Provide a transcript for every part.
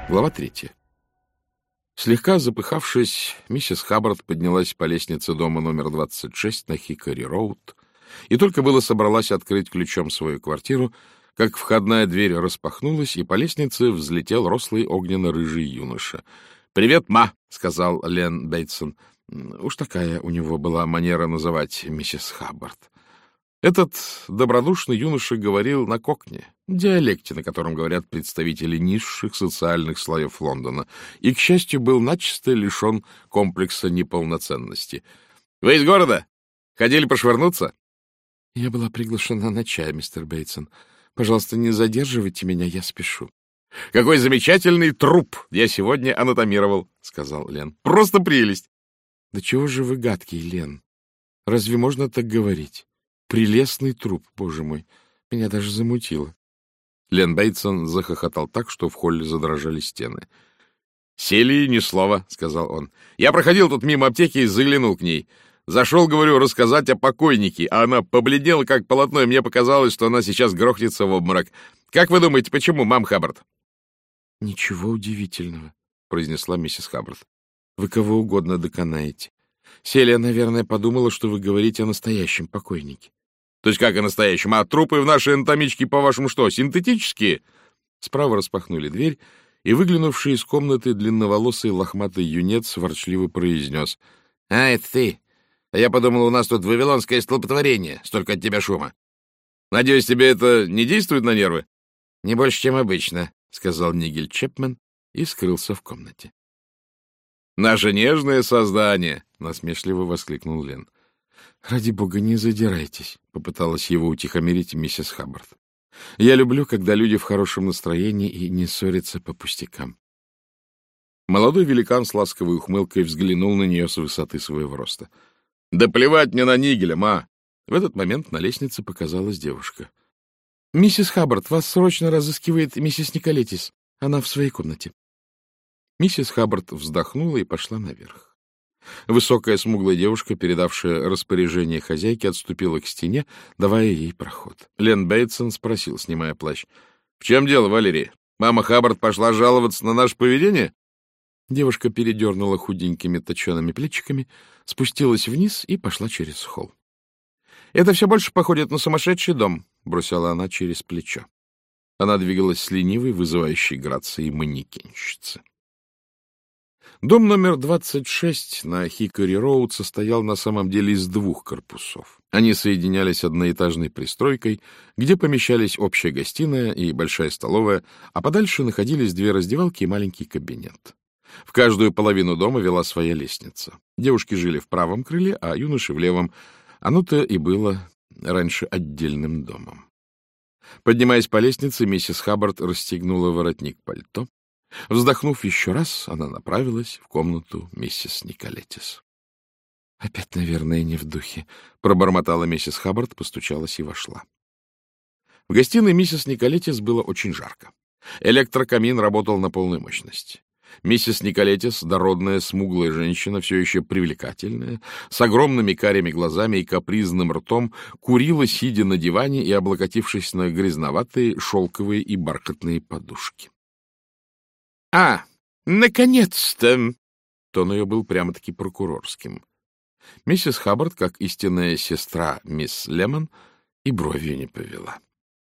Глава 3. Слегка запыхавшись, миссис Хаббард поднялась по лестнице дома номер 26 на Хикори-роуд и только было собралась открыть ключом свою квартиру, как входная дверь распахнулась, и по лестнице взлетел рослый огненно-рыжий юноша. «Привет, ма!» — сказал Лен Бейтсон. Уж такая у него была манера называть миссис Хаббард. Этот добродушный юноша говорил на кокне, диалекте, на котором говорят представители низших социальных слоев Лондона, и, к счастью, был начисто лишен комплекса неполноценности. — Вы из города? Ходили пошвырнуться? — Я была приглашена на чай, мистер Бейтсон. Пожалуйста, не задерживайте меня, я спешу. — Какой замечательный труп я сегодня анатомировал, — сказал Лен. — Просто прелесть! — Да чего же вы гадкий, Лен? Разве можно так говорить? Прелестный труп, боже мой, меня даже замутило. Лен Бейтсон захохотал так, что в холле задрожали стены. — Сели, ни слова, — сказал он. — Я проходил тут мимо аптеки и заглянул к ней. Зашел, говорю, рассказать о покойнике, а она побледнела, как полотно, и мне показалось, что она сейчас грохнется в обморок. Как вы думаете, почему, мам Хаббард? — Ничего удивительного, — произнесла миссис Хаббард. — Вы кого угодно доконаете. Селия, наверное, подумала, что вы говорите о настоящем покойнике. — То есть как о настоящем? А трупы в нашей анатомичке, по-вашему, что, синтетические? Справа распахнули дверь, и выглянувший из комнаты длинноволосый лохматый юнец ворчливо произнес. — А, это ты? А я подумал, у нас тут вавилонское столпотворение, столько от тебя шума. Надеюсь, тебе это не действует на нервы? — Не больше, чем обычно, — сказал Нигель Чепмен и скрылся в комнате. — Наше нежное создание! — насмешливо воскликнул Лен. — Ради бога, не задирайтесь, — попыталась его утихомирить миссис Хаббард. — Я люблю, когда люди в хорошем настроении и не ссорятся по пустякам. Молодой великан с ласковой ухмылкой взглянул на нее с высоты своего роста. — Да плевать мне на Нигеля, ма! В этот момент на лестнице показалась девушка. — Миссис Хаббард, вас срочно разыскивает миссис Николетис. Она в своей комнате. Миссис Хаббард вздохнула и пошла наверх. Высокая смуглая девушка, передавшая распоряжение хозяйке, отступила к стене, давая ей проход. Лен Бейтсон спросил, снимая плащ. — В чем дело, Валерий? Мама Хаббард пошла жаловаться на наше поведение? Девушка передернула худенькими точеными плечиками, спустилась вниз и пошла через холл. — Это все больше походит на сумасшедший дом, — бросила она через плечо. Она двигалась с ленивой, вызывающей грацией манекенщицы. Дом номер 26 на Хикори-роуд состоял на самом деле из двух корпусов. Они соединялись одноэтажной пристройкой, где помещались общая гостиная и большая столовая, а подальше находились две раздевалки и маленький кабинет. В каждую половину дома вела своя лестница. Девушки жили в правом крыле, а юноши в левом. Оно-то и было раньше отдельным домом. Поднимаясь по лестнице, миссис Хаббард расстегнула воротник пальто. Вздохнув еще раз, она направилась в комнату миссис Николетис. — Опять, наверное, не в духе, — пробормотала миссис Хаббард, постучалась и вошла. В гостиной миссис Николетис было очень жарко. Электрокамин работал на полную мощность. Миссис Николетис, дородная, смуглая женщина, все еще привлекательная, с огромными карими глазами и капризным ртом, курила, сидя на диване и облокотившись на грязноватые шелковые и бархатные подушки. — А, наконец-то! Тон ее был прямо-таки прокурорским. Миссис Хаббард, как истинная сестра мисс Лемон, и бровью не повела.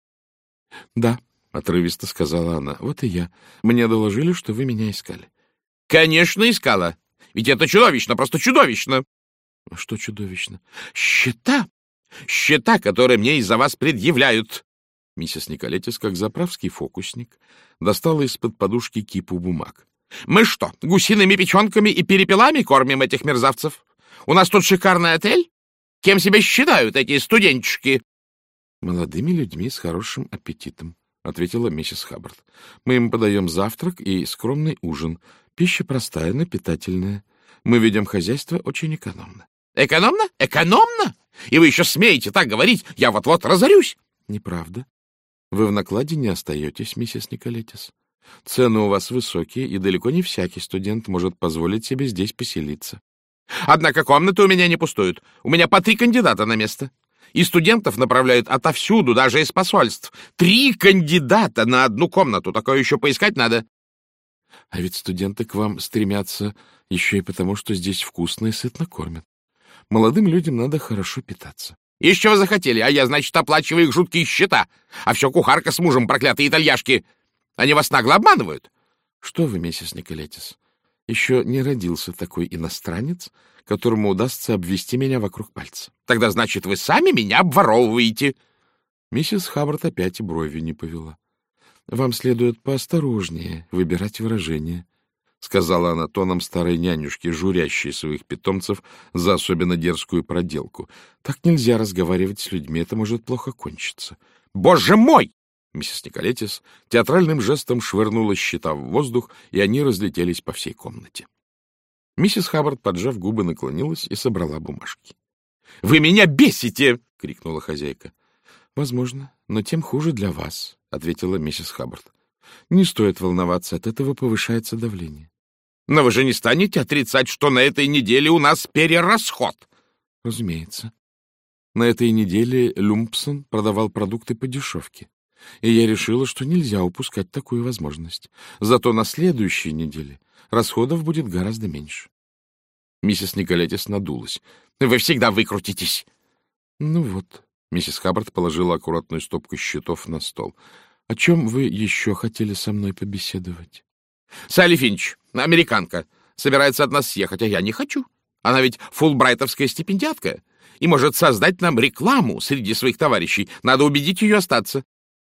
— Да, — отрывисто сказала она, — вот и я. Мне доложили, что вы меня искали. — Конечно, искала. Ведь это чудовищно, просто чудовищно. — Что чудовищно? — Счета. Счета, которые мне из-за вас предъявляют. Миссис Николетис, как заправский фокусник, достала из-под подушки кипу бумаг. — Мы что, гусиными печенками и перепелами кормим этих мерзавцев? У нас тут шикарный отель? Кем себя считают эти студентчики? — Молодыми людьми с хорошим аппетитом, — ответила миссис Хаббард. — Мы им подаем завтрак и скромный ужин. Пища простая, но питательная. Мы ведем хозяйство очень экономно. — Экономно? Экономно? И вы еще смеете так говорить? Я вот-вот разорюсь. — Неправда. Вы в накладе не остаетесь, миссис Николетис. Цены у вас высокие, и далеко не всякий студент может позволить себе здесь поселиться. Однако комнаты у меня не пустуют. У меня по 3 кандидата на место. И студентов направляют отовсюду, даже из посольств. 3 кандидата на одну комнату. Такое еще поискать надо. А ведь студенты к вам стремятся еще и потому, что здесь вкусно и сытно кормят. Молодым людям надо хорошо питаться. — Из чего захотели, а я, значит, оплачиваю их жуткие счета. А все кухарка с мужем, проклятые итальяшки. Они вас нагло обманывают. — Что вы, миссис Николетис, еще не родился такой иностранец, которому удастся обвести меня вокруг пальца. — Тогда, значит, вы сами меня обворовываете. Миссис Хаббард опять и бровью не повела. — Вам следует поосторожнее выбирать выражения, — сказала она тоном старой нянюшки, журящей своих питомцев за особенно дерзкую проделку. — Так нельзя разговаривать с людьми, это может плохо кончиться. — Боже мой! Миссис Николетис театральным жестом швырнула счета в воздух, и они разлетелись по всей комнате. Миссис Хаббард, поджав губы, наклонилась и собрала бумажки. — Вы меня бесите! — крикнула хозяйка. — Возможно, но тем хуже для вас, — ответила миссис Хаббард. — Не стоит волноваться, от этого повышается давление. — Но вы же не станете отрицать, что на этой неделе у нас перерасход? — Разумеется. На этой неделе Люмпсон продавал продукты по дешевке, и я решила, что нельзя упускать такую возможность. Зато на следующей неделе расходов будет гораздо меньше. Миссис Николетис надулась. — Вы всегда выкрутитесь. — Ну вот, — миссис Хаббард положила аккуратную стопку счетов на стол. — О чем вы еще хотели со мной побеседовать? — Салли Финч, американка, собирается от нас съехать, а я не хочу. Она ведь фулбрайтовская стипендиатка и может создать нам рекламу среди своих товарищей. Надо убедить ее остаться.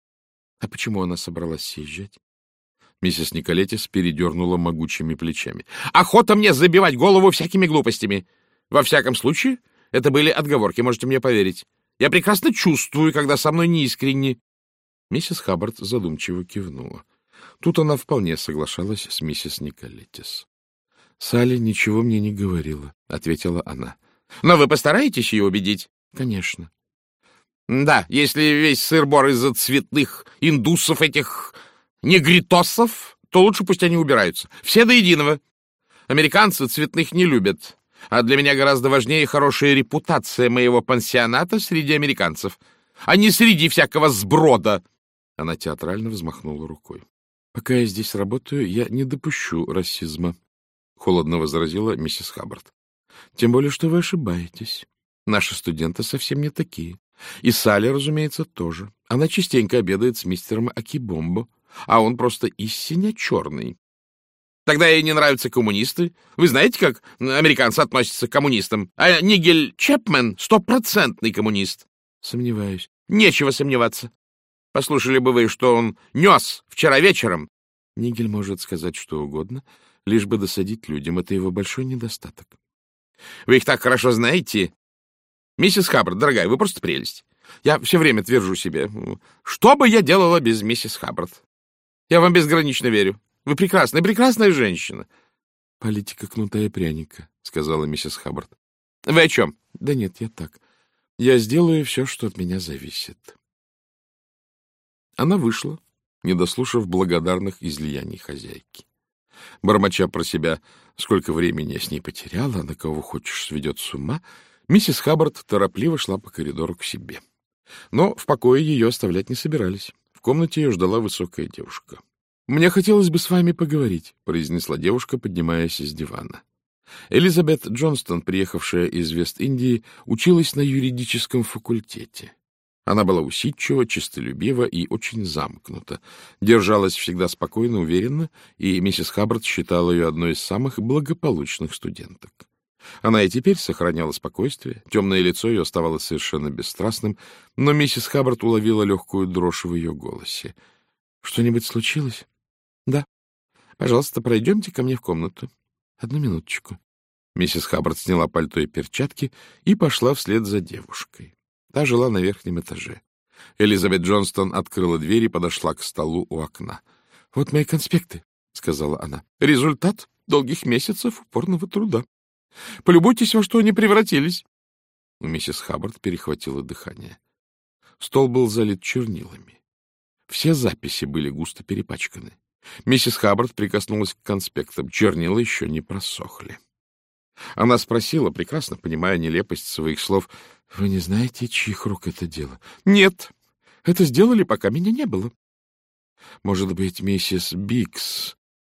— А почему она собралась съезжать? Миссис Николетис передернула могучими плечами. — Охота мне забивать голову всякими глупостями. Во всяком случае, это были отговорки, можете мне поверить. Я прекрасно чувствую, когда со мной неискренне. Миссис Хаббард задумчиво кивнула. Тут она вполне соглашалась с миссис Николетис. — Салли ничего мне не говорила, — ответила она. — Но вы постараетесь ее убедить? — Конечно. — Да, если весь сыр-бор из-за цветных индусов этих негритосов, то лучше пусть они убираются. Все до единого. Американцы цветных не любят. А для меня гораздо важнее хорошая репутация моего пансионата среди американцев, а не среди всякого сброда. Она театрально взмахнула рукой. — Пока я здесь работаю, я не допущу расизма, — холодно возразила миссис Хаббард. — Тем более, что вы ошибаетесь. Наши студенты совсем не такие. И Салли, разумеется, тоже. Она частенько обедает с мистером Акибомбо, а он просто истинно черный. Тогда ей не нравятся коммунисты. Вы знаете, как американцы относятся к коммунистам? А Нигель Чепмен — стопроцентный коммунист. Сомневаюсь. Нечего сомневаться. Послушали бы вы, что он нес вчера вечером. Нигель может сказать что угодно, лишь бы досадить людям. Это его большой недостаток. Вы их так хорошо знаете. Миссис Хаббард, дорогая, вы просто прелесть. Я все время твержу себе, что бы я делала без миссис Хаббард? Я вам безгранично верю. Вы прекрасная, прекрасная женщина. — Политика кнута и пряника, — сказала миссис Хаббард. — Вы о чем? — Да нет, я так. Я сделаю все, что от меня зависит. Она вышла, не дослушав благодарных излияний хозяйки. Бормоча про себя, сколько времени я с ней потеряла, на кого хочешь сведет с ума, миссис Хаббард торопливо шла по коридору к себе. Но в покое ее оставлять не собирались. В комнате ее ждала высокая девушка. — Мне хотелось бы с вами поговорить, — произнесла девушка, поднимаясь с дивана. Элизабет Джонстон, приехавшая из Вест-Индии, училась на юридическом факультете. Она была усидчива, честолюбива и очень замкнута, держалась всегда спокойно, уверенно, и миссис Хаббард считала ее одной из самых благополучных студенток. Она и теперь сохраняла спокойствие, темное лицо ее оставалось совершенно бесстрастным, но миссис Хаббард уловила легкую дрожь в ее голосе. — Что-нибудь случилось? — Да. — Пожалуйста, пройдемте ко мне в комнату. — Одну минуточку. Миссис Хаббард сняла пальто и перчатки и пошла вслед за девушкой. Та жила на верхнем этаже. Элизабет Джонстон открыла дверь и подошла к столу у окна. — Вот мои конспекты, — сказала она. — Результат долгих месяцев упорного труда. Полюбуйтесь, во что они превратились. У миссис Хаббард перехватило дыхание. Стол был залит чернилами. Все записи были густо перепачканы. Миссис Хаббард прикоснулась к конспектам. Чернила еще не просохли. Она спросила, прекрасно понимая нелепость своих слов, — Вы не знаете, чьих рук это дело? — Нет, это сделали, пока меня не было. — Может быть, миссис Бикс?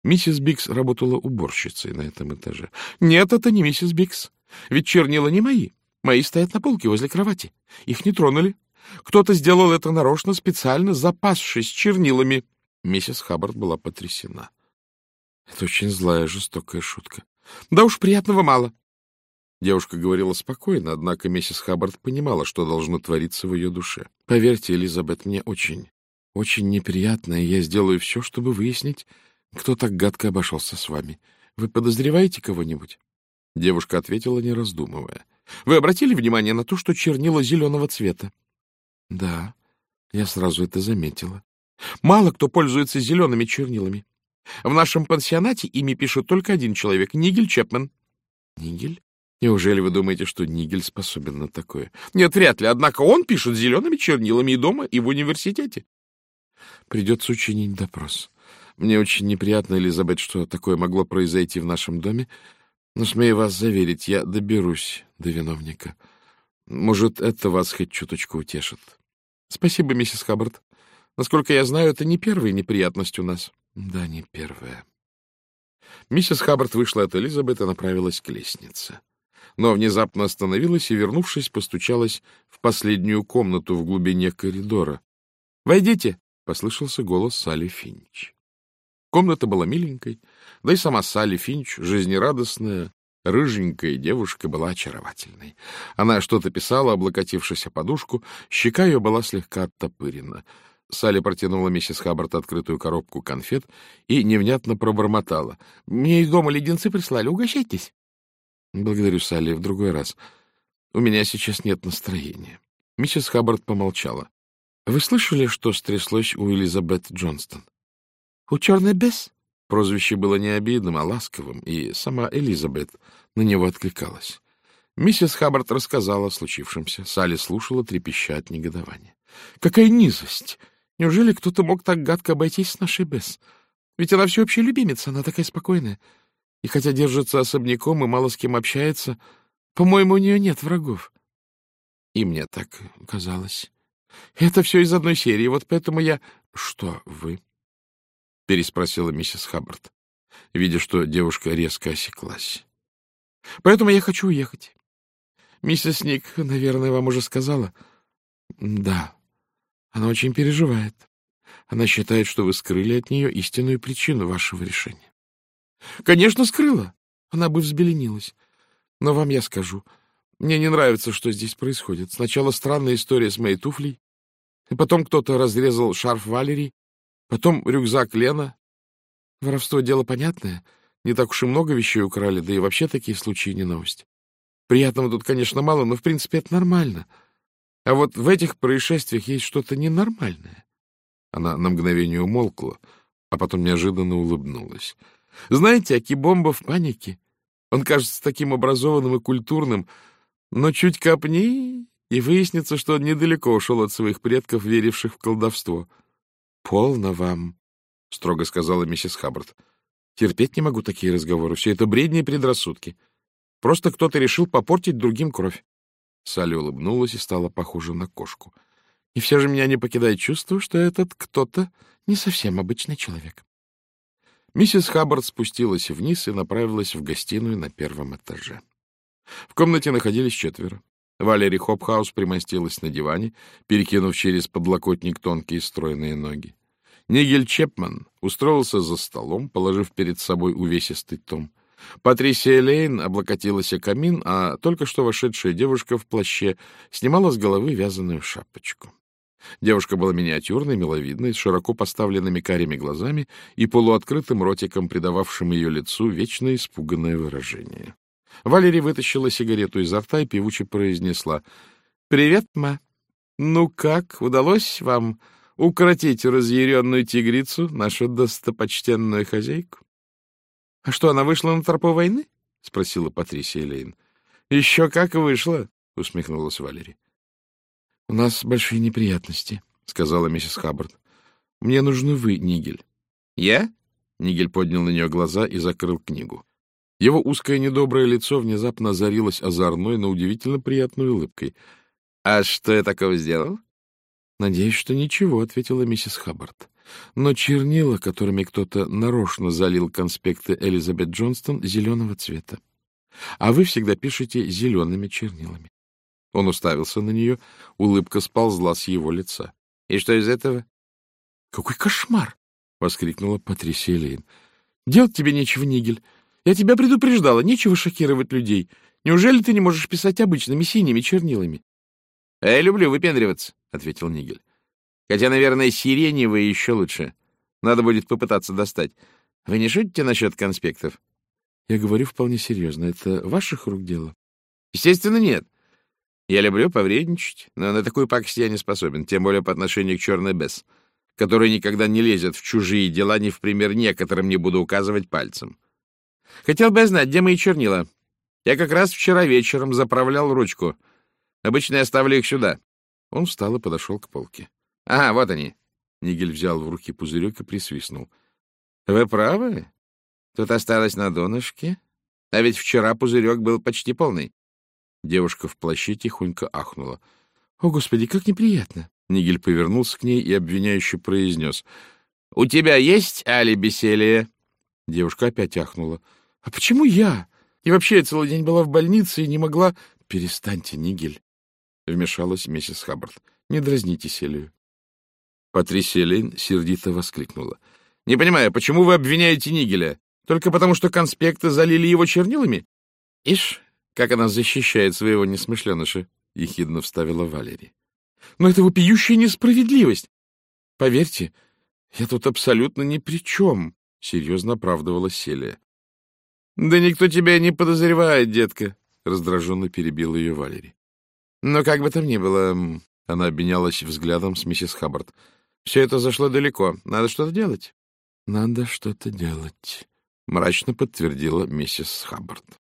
Миссис Бикс работала уборщицей на этом этаже. — Нет, это не миссис Бикс. Ведь чернила не мои. Мои стоят на полке возле кровати. Их не тронули. Кто-то сделал это нарочно, специально запасшись чернилами. Миссис Хаббард была потрясена. Это очень злая, жестокая шутка. — Да уж, приятного мало. Девушка говорила спокойно, однако миссис Хаббард понимала, что должно твориться в ее душе. — Поверьте, Элизабет, мне очень неприятно, и я сделаю все, чтобы выяснить, кто так гадко обошелся с вами. Вы подозреваете кого-нибудь? Девушка ответила, не раздумывая. — Вы обратили внимание на то, что чернила зеленого цвета? — Да, я сразу это заметила. Мало кто пользуется зелеными чернилами. В нашем пансионате ими пишет только один человек — Нигель Чепмен. — Нигель? Неужели вы думаете, что Нигель способен на такое? — Нет, вряд ли. Однако он пишет зелеными чернилами и дома, и в университете. Придется учинить допрос. Мне очень неприятно, Элизабет, что такое могло произойти в нашем доме, но, смею вас заверить, я доберусь до виновника. Может, это вас хоть чуточку утешит. Спасибо, миссис Хаббард. Насколько я знаю, это не первая неприятность у нас. Да, не первая. Миссис Хаббард вышла от Элизабет и направилась к лестнице. Но внезапно остановилась и, вернувшись, постучалась в последнюю комнату в глубине коридора. «Войдите!» — послышался голос Салли Финч. Комната была миленькой, да и сама Салли Финч, жизнерадостная, рыженькая девушка, была очаровательной. Она что-то писала, облокотившись о подушку, щека ее была слегка оттопырена. Салли протянула миссис Хаббард открытую коробку конфет и невнятно пробормотала. — Мне из дома леденцы прислали, угощайтесь. — Благодарю, Салли, в другой раз. У меня сейчас нет настроения. Миссис Хаббард помолчала. — Вы слышали, что стряслось у Элизабет Джонстон? — У черной бес? Прозвище было не обидным, а ласковым, и сама Элизабет на него откликалась. Миссис Хаббард рассказала о случившемся. Салли слушала, трепеща от негодования. — Какая низость! Неужели кто-то мог так гадко обойтись с нашей Бесс? Ведь она всеобщая любимица, она такая спокойная. И хотя держится особняком и мало с кем общается, по-моему, у нее нет врагов. И мне так казалось. Это все из одной серии, вот поэтому я... — Что вы? — переспросила миссис Хаббард, видя, что девушка резко осеклась. — Поэтому я хочу уехать. Миссис Ник, наверное, вам уже сказала. — Да. Она очень переживает. Она считает, что вы скрыли от нее истинную причину вашего решения. — Конечно, скрыла. Она бы взбеленилась. Но вам я скажу. Мне не нравится, что здесь происходит. Сначала странная история с моей туфлей, и потом кто-то разрезал шарф Валерии, потом рюкзак Лена. Воровство — дело понятное. Не так уж и много вещей украли, да и вообще такие случаи не новость. Приятного тут, конечно, мало, но в принципе это нормально. А вот в этих происшествиях есть что-то ненормальное. Она на мгновение умолкла, а потом неожиданно улыбнулась. Знаете, Акибомбо в панике. Он кажется таким образованным и культурным, но чуть копни, и выяснится, что он недалеко ушел от своих предков, веривших в колдовство. — Полно вам, — строго сказала миссис Хаббард. — Терпеть не могу такие разговоры. Все это бредни и предрассудки. Просто кто-то решил попортить другим кровь. Салли улыбнулась и стала похожа на кошку. И все же меня не покидает чувство, что этот кто-то не совсем обычный человек. Миссис Хаббард спустилась вниз и направилась в гостиную на первом этаже. В комнате находились 4. Валери Хопхаус примостилась на диване, перекинув через подлокотник тонкие стройные ноги. Нигель Чепмен устроился за столом, положив перед собой увесистый том. Патрисия Лейн облокотилась о камин, а только что вошедшая девушка в плаще снимала с головы вязаную шапочку. Девушка была миниатюрной, миловидной, с широко поставленными карими глазами и полуоткрытым ротиком, придававшим ее лицу вечно испуганное выражение. Валерия вытащила сигарету изо рта и певуче произнесла: — Привет, ма. Ну как, удалось вам укротить разъяренную тигрицу, нашу достопочтенную хозяйку? — А что, она вышла на тропу войны? — спросила Патрисия Лейн. — Еще как вышла, — усмехнулась Валерия. — У нас большие неприятности, — сказала миссис Хаббард. — Мне нужны вы, Нигель. — Я? — Нигель поднял на нее глаза и закрыл книгу. Его узкое недоброе лицо внезапно озарилось озорной, но удивительно приятной улыбкой. — А что я такого сделал? — Надеюсь, что ничего, — ответила миссис Хаббард. Но чернила, которыми кто-то нарочно залил конспекты Элизабет Джонстон, зеленого цвета. А вы всегда пишете зелеными чернилами. Он уставился на нее, улыбка сползла с его лица. — И что из этого? — Какой кошмар! — воскликнула Патрисия Лейн. — Делать тебе нечего, Нигель. Я тебя предупреждала, нечего шокировать людей. Неужели ты не можешь писать обычными синими чернилами? — Я люблю выпендриваться, — ответил Нигель. — Хотя, наверное, сиреневые еще лучше. Надо будет попытаться достать. Вы не шутите насчет конспектов? — Я говорю вполне серьезно. Это ваших рук дело? — Естественно, нет. Я люблю повредничать, но на такую пакость я не способен, тем более по отношению к черной Бесс, который никогда не лезет в чужие дела, не в пример некоторым не буду указывать пальцем. Хотел бы я знать, где мои чернила. Я как раз вчера вечером заправлял ручку. Обычно я ставлю их сюда. Он встал и подошел к полке. — Ага, вот они. Нигель взял в руки пузырек и присвистнул. — Вы правы? Тут осталось на донышке. А ведь вчера пузырек был почти полный. Девушка в плаще тихонько ахнула. — О, Господи, как неприятно! Нигель повернулся к ней и обвиняюще произнес. — У тебя есть алиби, Селия? Девушка опять ахнула. — А почему я? И вообще я целый день была в больнице и не могла... — Перестаньте, Нигель, — вмешалась миссис Хаббард. — Не дразните Селию. Патрисия Лейн сердито воскликнула. — Не понимаю, почему вы обвиняете Нигеля? Только потому, что конспекты залили его чернилами? — Ишь, как она защищает своего несмышленыша, — ехидно вставила Валери. — Но это вопиющая несправедливость. Поверьте, я тут абсолютно ни при чем, — серьезно оправдывалась Селия. — Да никто тебя не подозревает, детка, — раздраженно перебила ее Валери. — Но как бы там ни было, — она обменялась взглядом с миссис Хаббард, — все это зашло далеко. Надо что-то делать. — Надо что-то делать, — мрачно подтвердила миссис Хаббард.